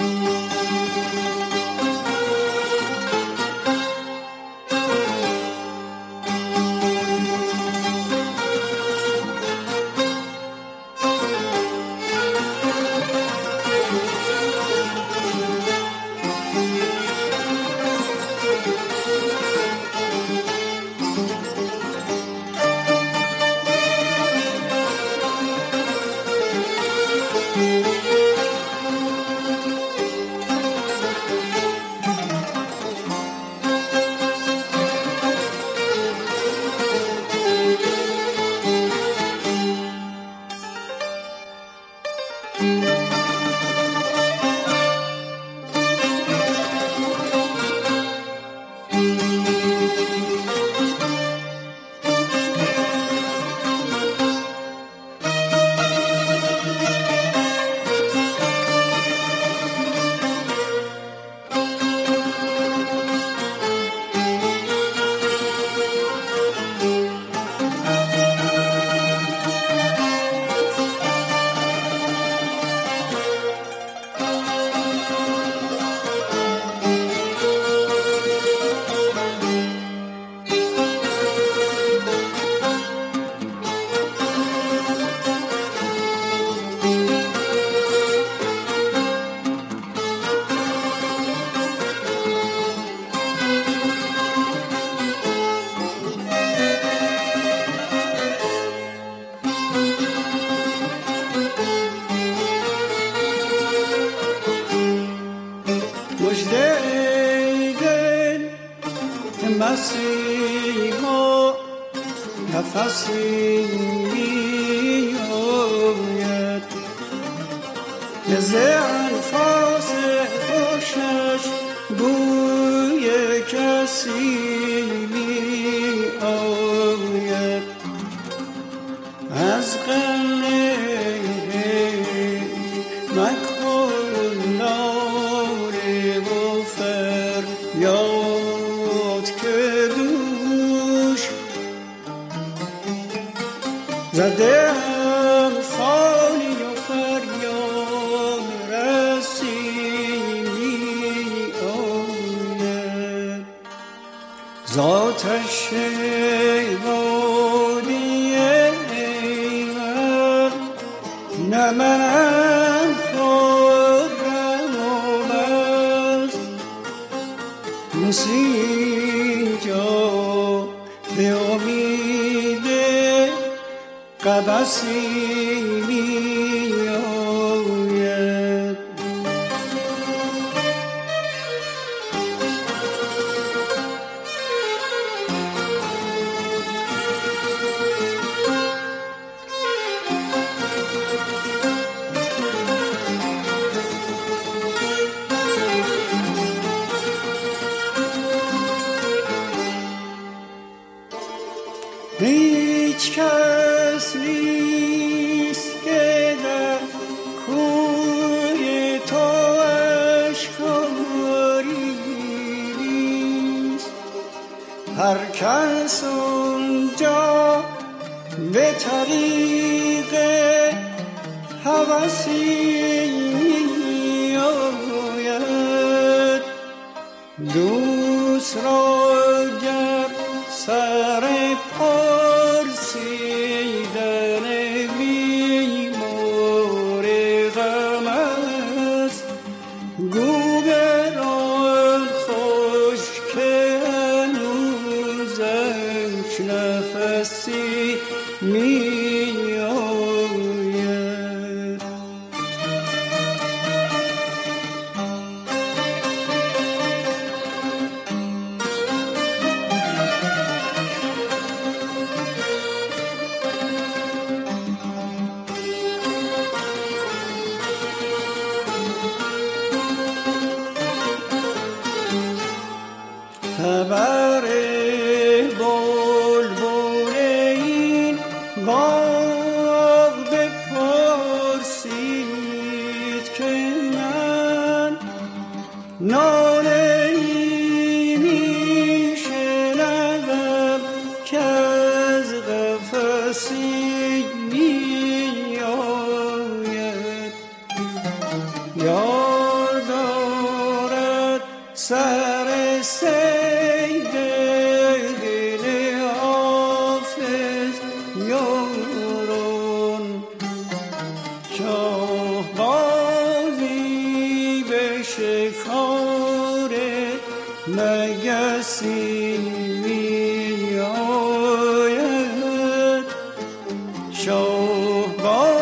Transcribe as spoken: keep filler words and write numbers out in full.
مسیحا نفسی می آید که ز انفاس خوشش بوی کسی می آید از غم مکن ناله و فریاد که دوش زدم خالی و فریاد رسی می آید ذاتش وادی ایمن نه منم خورم و بست موسینجا به امید قبسی می آید هیچ کس نیست که در کوی تو اشکاری نیست هر کس اونجا به طریق هوسی می آید دوست را گر سر پرسیدن بیمار غم است گو بران خوش که هنوزش نفسی می آید خبر بلبل این باغ بپرسید که من ناله ای می شنوم که از قفسی می آید یار سر سید دل حافظ یاران شاه بازی به شکار مگسی می آید شاه